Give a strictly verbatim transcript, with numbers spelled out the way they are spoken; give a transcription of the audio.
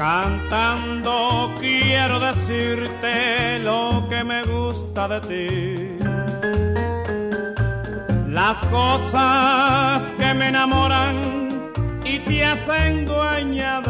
Cantando quiero decirte lo que me gusta de ti. Las cosas que me enamoran y te hacen dueña